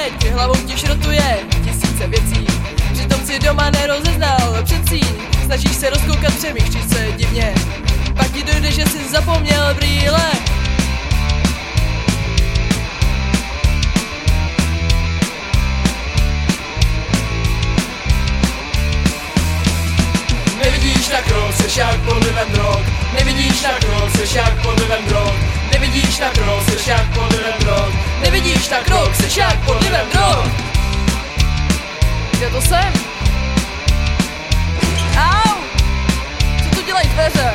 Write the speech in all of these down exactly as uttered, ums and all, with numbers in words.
teď hlavou ti šrotuje tisíce věcí. Přitom si doma nerozeznal předsíň. Snažíš se rozkoukat, přemýšlíš se divně. Pak ti dojde, že jsi zapomněl brýle. Nevidíš na krok, seš jak pod vlivem drog. Nevidíš na krok, seš jak pod vlivem drog. Nevidíš na krok, seš jak pod vlivem drog. Nevidíš na krok, seš jak pod vlivem drog. Kde to jsem? Au! Co tu dělají dveře?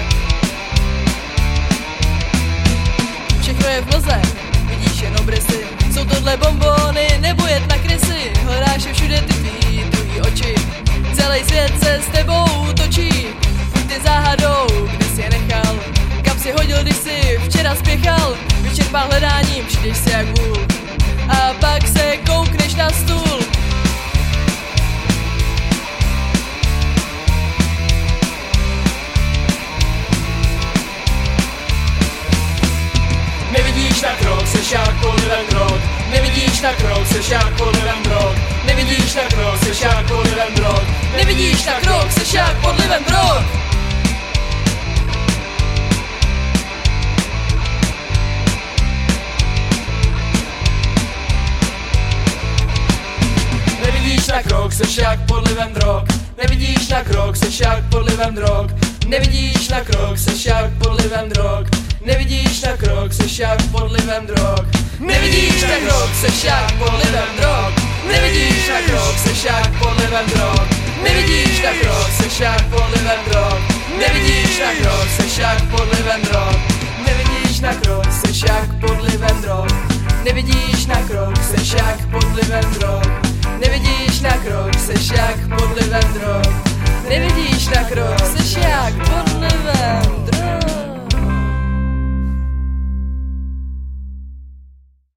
Všechno je v mlze, vidíš jen obrysy. Jsou tohle bonbony nebo jet na krysy. Hledáš je všude ty tvý druhý oči. Celý svět se s tebou točí. Buď ty záhadou, kde jsi je nechal. Kam si hodil, když jsi včera spěchal. Vyčerpal hledáním, přijdeš si jak vůl. A pak se koukneš na stůl. Nevidíš na krok, seš jak pod vlivem drog. Nevidíš na krok, seš jak pod vlivem drog. Nevidíš na krok, seš jak pod vlivem drog. Nevidíš na krok, seš jak pod vlivem drog. Nevidíš na krok, seš jak pod vlivem drog. Nevidíš na krok, seš jak pod vlivem drog. Nevidíš na krok, seš jak pod vlivem drog. Nevidíš na krok, seš jak pod vlivem drog. Nevidíš na krok, seš jak pod vlivem drog. Nevidíš na krok, seš jak pod vlivem drog. Nevidíš na krok, seš jak pod vlivem drog. Nevidíš na krok, seš jak pod vlivem drog. Nevidíš na krok, seš jak pod vlivem drog. Nevidíš na krok, seš jak pod vlivem drog. Nevidíš na krok, seš jak pod vlivem drog. Nevidíš na krok, seš jak pod vlivem